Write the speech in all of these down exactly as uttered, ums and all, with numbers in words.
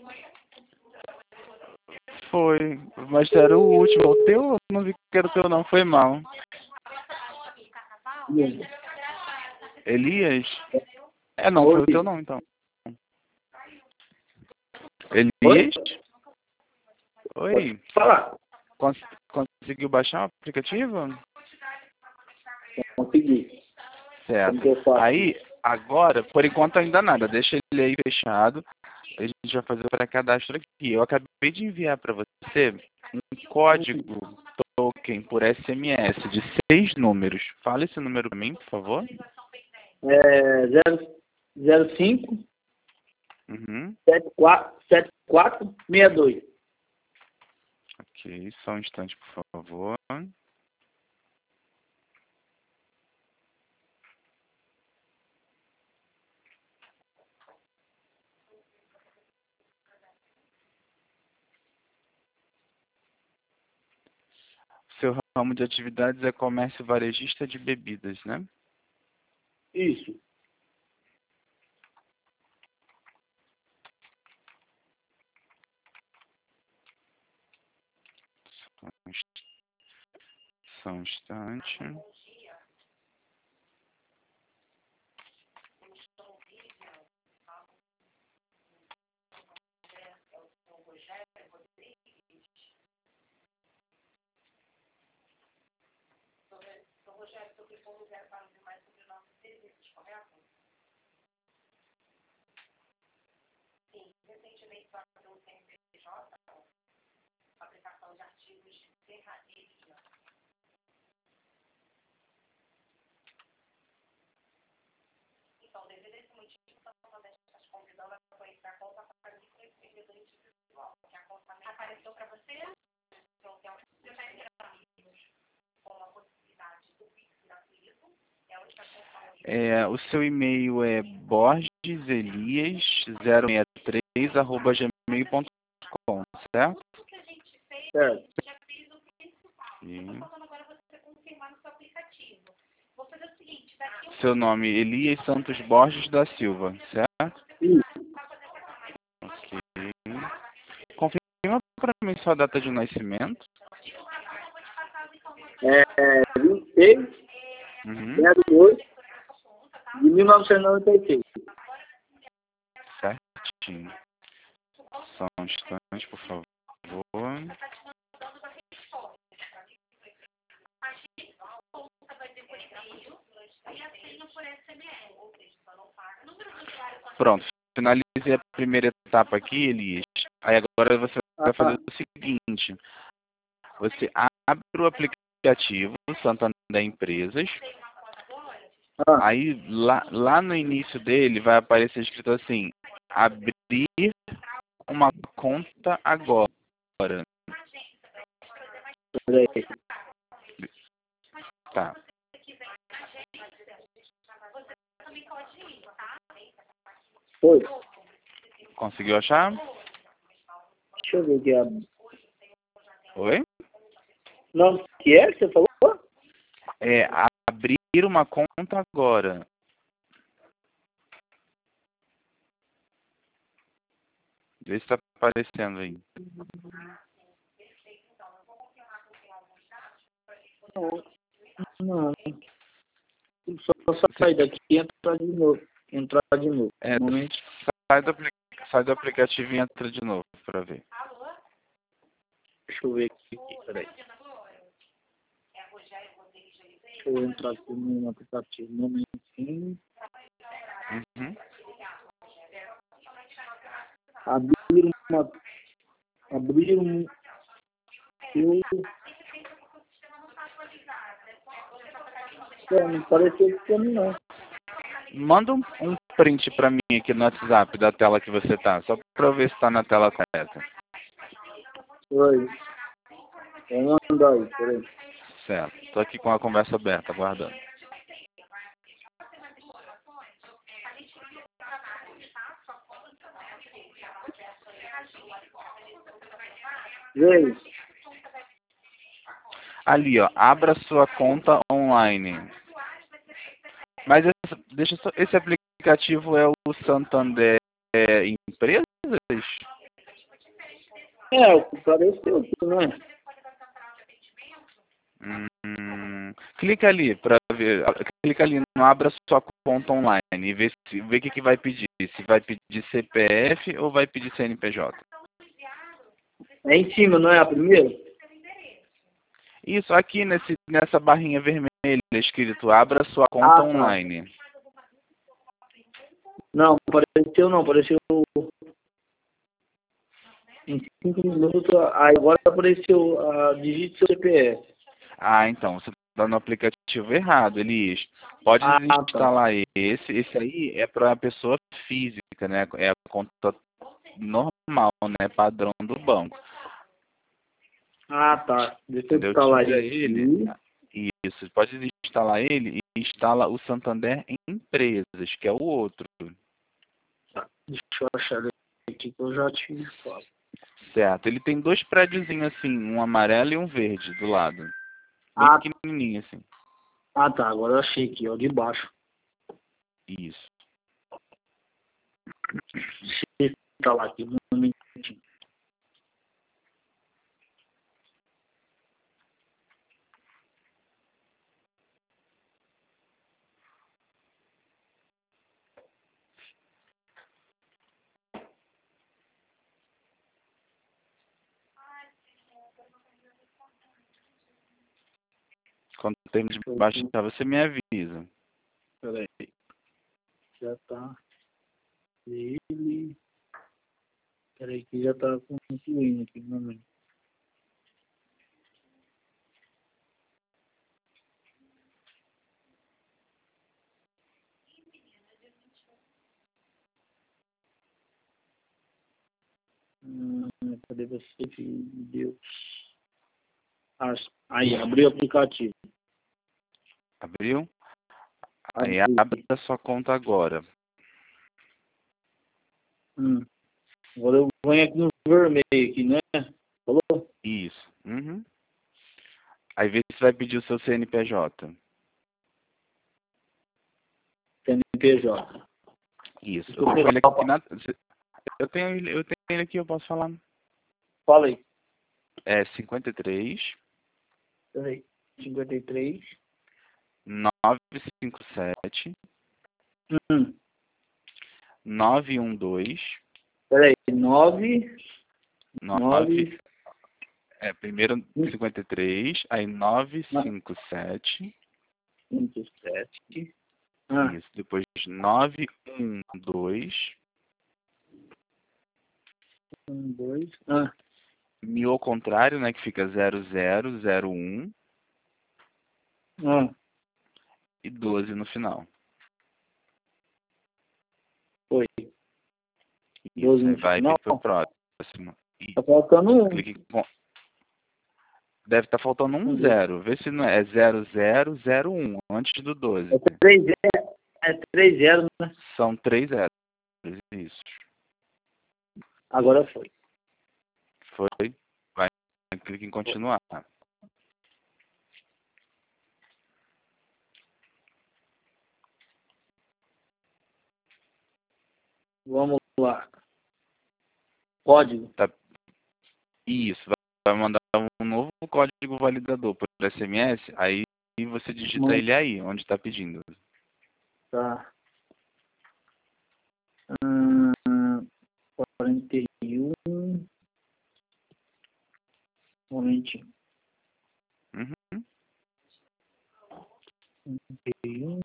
Foi, mas era o último. O teu, eu não vi que era o teu não, foi mal. Elias? É, não, foi o teu não, então. Elias? Oi. Fala. Cons conseguiu baixar o aplicativo? Consegui. Certo. Aí, agora, por enquanto ainda nada. Deixa ele aí fechado. A gente vai fazer o pré-cadastro aqui. Eu acabei de enviar para você um código token por S M S de seis números. Fala esse número para mim, por favor. É zero cinco Uhum. sete quatro seis dois. Ok, só um instante, por favor. Seu ramo de atividades é comércio varejista de bebidas, né? Isso. Só um instante. É, o seu e-mail é borgeselias zero seis três arroba gmail ponto com, certo? Certo. Sim. Seu nome, Elias Santos Borges da Silva, certo? Isso. Ok. Confirma para mim sua data de nascimento. É vinte e seis Uhum. zero oito de mil novecentos e noventa e seis. Certinho. Só um instante, por favor. Pronto, finalizei a primeira etapa aqui, Elias. Aí agora você vai fazer o seguinte. Você abre o aplicativo Santander Empresas. Ah. Aí lá, lá no início dele vai aparecer escrito assim, abrir uma conta agora. Tá. Foi. Conseguiu achar? Deixa eu ver o que é. Oi? Não, o que é que você falou? É abrir uma conta agora. Vê se tá aparecendo aí. Não, não. Só sair daqui e entrar de novo. Entrar de novo. É, Momento. sai, do, sai do aplicativo e entra de novo para ver. Deixa eu ver aqui, peraí. Deixa eu entrar aqui no aplicativo. Um momentinho. Uhum. Abrir uma. Abrir um. Eu... É, não pareceu que não. Manda um, um print para mim aqui no WhatsApp da tela que você tá, só para eu ver se tá na tela correta. Oi. Vou mandar aí, peraí. Certo. Tô aqui com a conversa aberta, aguardando. Oi. Ali, ó, abra sua conta online. Mas esse, deixa só, esse aplicativo é o Santander Empresas? É, apareceu aqui, né? Hum, clica ali para ver. Clica ali no Abra Sua Conta Online e vê se vê o que, que vai pedir. Se vai pedir C P F ou vai pedir C N P J. É em cima, não é a primeira? Isso, aqui nesse, nessa barrinha vermelha escrito Abra Sua Conta Ah, tá. Online. Não, apareceu não, apareceu em cinco minutos, aí agora apareceu a digite seu C P F. Ah, então, você está no aplicativo errado, Elias. Pode Ah, tá. instalar esse. Esse aí é para a pessoa física, né? É a conta normal, né? Padrão do banco. Ah, tá. Deixa eu Entendeu? instalar Tira ele. ele. Isso, pode instalar ele e instala o Santander Empresas, que é o outro. Tá, deixa eu achar ele aqui que eu já te falo. Certo. Ele tem dois prédiozinhos assim, um amarelo e um verde do lado. Bem Ah, pequenininho assim. ah, tá. Agora eu achei aqui, ó, de baixo. Isso. Deixa eu instalar aqui um momentinho. Quando termos de baixar, você me avisa. Peraí. Já tá. Ele. Peraí, que já tá concluindo aqui no momento. Hum, cadê você, filho de Deus? Ah, aí, abriu o aplicativo. Abriu? Aí Abriu. abre a sua conta agora. Hum. Agora eu venho aqui no vermelho aqui, né? Falou? Isso. Uhum. Aí vê se vai pedir o seu C N P J. C N P J. Isso. Deixa eu Eu tô com pegar ele o aqui pa- na... Eu tenho ele, eu tenho ele aqui, eu posso falar. Fala aí. É cinquenta e três, Peraí. cinquenta e três. novecentos e cinquenta e sete, Hum. novecentos e doze, Peraí. nove. nove, nove. é, primeiro cinquenta e três, aí novecentos e cinquenta e sete, vinte e sete. Ah. isso, depois novecentos e doze, Um, dois. Ah. mil ao contrário, né, que fica zero zero zero um Ah. e doze no final. Foi. Isso, doze aí no vai final. pro próximo. E Tá faltando um. clique com... Deve estar faltando um Um, dois. zero. Vê se não é, é zero zero zero um, antes do doze. É três zero. É três zero, né? São três zeros. Isso. Agora foi. Foi. Vai. Clique em continuar. Vamos lá. Código. Tá. Isso. Vai mandar um novo código validador por S M S. Aí você digita Mano. ele aí, onde está pedindo. Tá. Hum, quarenta e um. Um momentinho. Uhum. quarenta e um.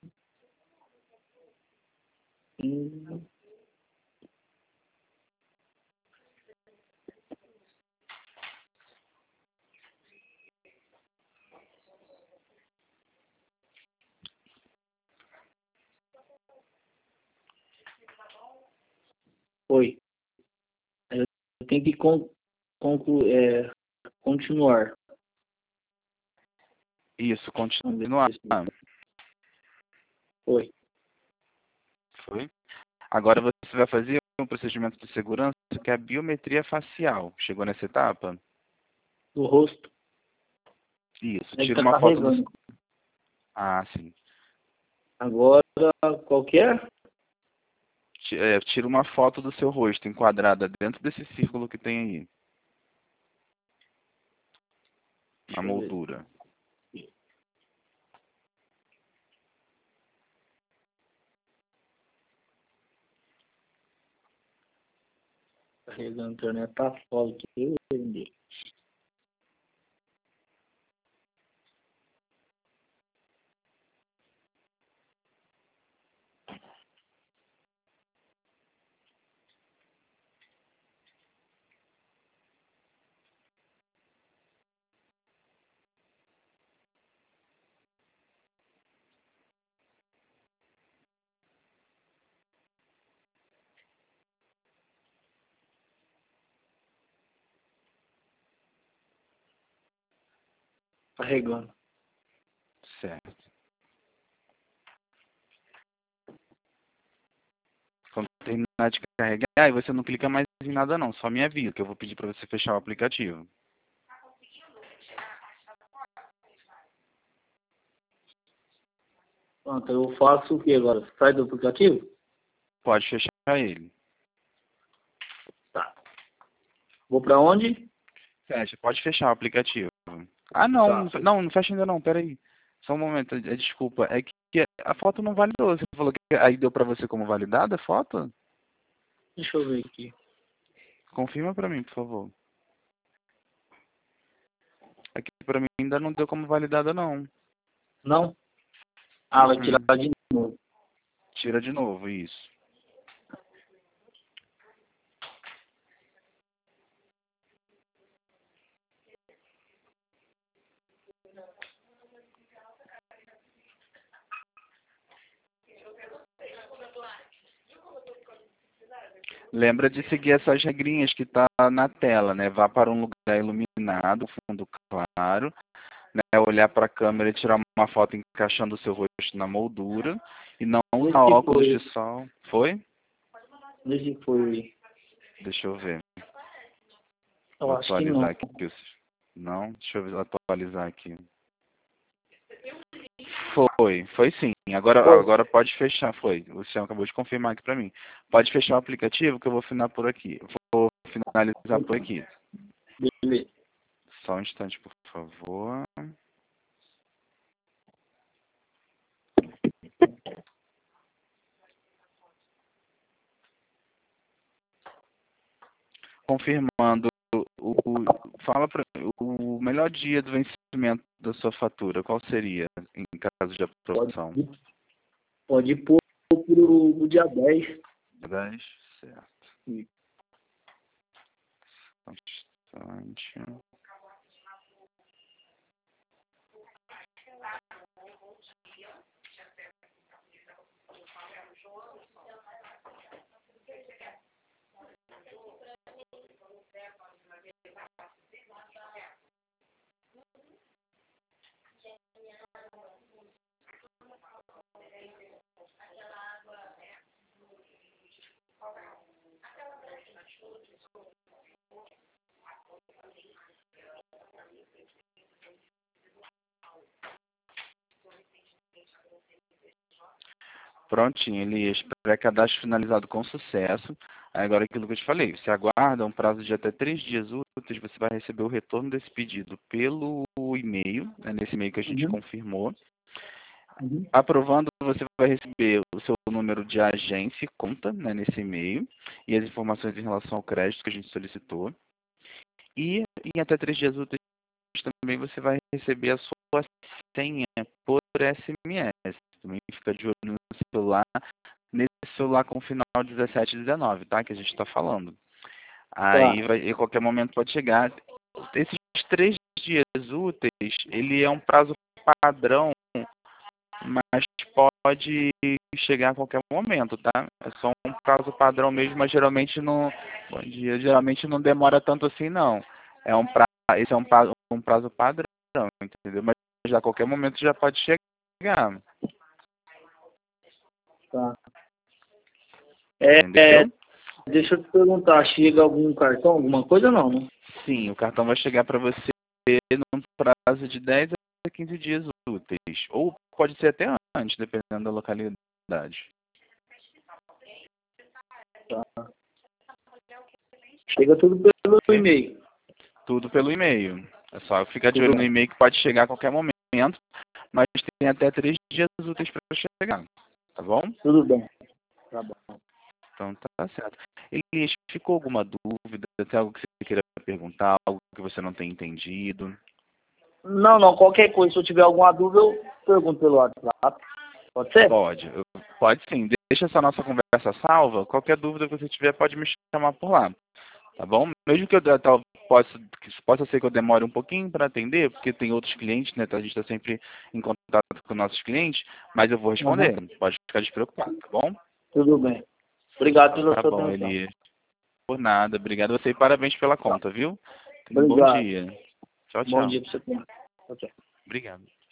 Um. Foi. Eu tenho que con conclu é, continuar. Isso, Vamos continuar. ver se- Foi. Foi. Agora você vai fazer um procedimento de segurança que é a biometria facial. Chegou nessa etapa? Do rosto. Isso. Deve Tira estar uma foto do... carregando. Ah, sim. Agora, qualquer? Ti- é, Tira uma foto do seu rosto enquadrada dentro desse círculo que tem aí. na moldura. Carregando a internet, tá foda que eu entendi. Carregando. Certo. Quando terminar de carregar, aí você não clica mais em nada não, só me avisa, que eu vou pedir para você fechar o aplicativo. Pronto, eu faço o que agora? Sai do aplicativo? Pode fechar ele. Tá. Vou pra onde? Fecha, pode fechar o aplicativo. Ah, não, Tá. não, não fecha ainda não, peraí. Só um momento, é, desculpa, é que a foto não validou. Você falou que aí deu para você como validada a foto? Deixa eu ver aqui. Confirma para mim, por favor. Aqui para mim ainda não deu como validada não. Não? Ah, vai Uhum. tirar de novo. Tira de novo, isso. Lembra de seguir essas regrinhas que tá na tela, né? Vá para um lugar iluminado, fundo claro, né? Olhar para a câmera e tirar uma foto encaixando o seu rosto na moldura e não usar Esse óculos foi. de sol. Foi? Esse foi. Deixa eu ver. Eu Vou acho que não. atualizar aqui. Não? Deixa eu atualizar aqui. Foi, foi sim. Agora, Foi. agora pode fechar, foi. O senhor acabou de confirmar aqui para mim. Pode fechar o aplicativo que eu vou finalizar por aqui. Vou finalizar por aqui. Beleza. Só um instante, por favor. Confirmando, o, o- fala pra, o melhor dia do vencimento da sua fatura, qual seria, em caso de aprovação? Pode, pode pôr pro, pro dia dez. dez, certo. Sim. Só um instante. Prontinho, Elias, pré-cadastro finalizado com sucesso. Agora aquilo que eu te falei, você aguarda um prazo de até três dias úteis, você vai receber o retorno desse pedido pelo e-mail, né, nesse e-mail que a gente Uhum. confirmou. Uhum. Aprovando, você vai receber o seu número de agência e conta, né, nesse e-mail, e as informações em relação ao crédito que a gente solicitou. E em até três dias úteis também você vai receber a sua senha por S M S. Também fica de olho no celular, nesse celular com o final dezessete dezenove, tá? Que a gente está falando. Aí, Tá. vai, em qualquer momento pode chegar. Esses três dias úteis, ele é um prazo padrão, mas pode chegar a qualquer momento, tá? É só um prazo padrão mesmo, mas geralmente não, bom dia, geralmente não demora tanto assim, não. É um prazo, esse é um prazo, um prazo padrão, entendeu? Mas já a qualquer momento já pode chegar, Tá. É, entendeu? é, deixa eu te perguntar, chega algum cartão, alguma coisa ou não, né? Sim, o cartão vai chegar para você num prazo de dez a quinze dias úteis, ou pode ser até antes, dependendo da localidade. Tá. Chega tudo pelo Ok? e-mail. Tudo pelo e-mail. É só ficar de olho no e-mail que pode chegar a qualquer momento, mas tem até três dias úteis para chegar, tá bom? Tudo bem. Tá bom. Então tá certo. Elias, ficou alguma dúvida? Tem algo que você queira perguntar, algo que você não tenha entendido? Não, não, qualquer coisa, se eu tiver alguma dúvida, eu pergunto pelo WhatsApp. Pode ser? Pode, eu- pode sim. Deixa essa nossa conversa salva. Qualquer dúvida que você tiver, pode me chamar por lá. Tá bom? Mesmo que eu de- tal, possa, que possa ser que eu demore um pouquinho para atender, porque tem outros clientes, né? A gente está sempre em contato com nossos clientes, mas eu vou Uhum. responder. Pode ficar despreocupado, tá bom? Tudo bem. Obrigado pela Tá sua bom, atenção. Elias. Por nada. Obrigado a você e parabéns pela Tá. conta, viu? Tenha um bom Obrigado. dia. Tchau, Bom tchau. dia para você também. Tchau, tchau. Obrigado.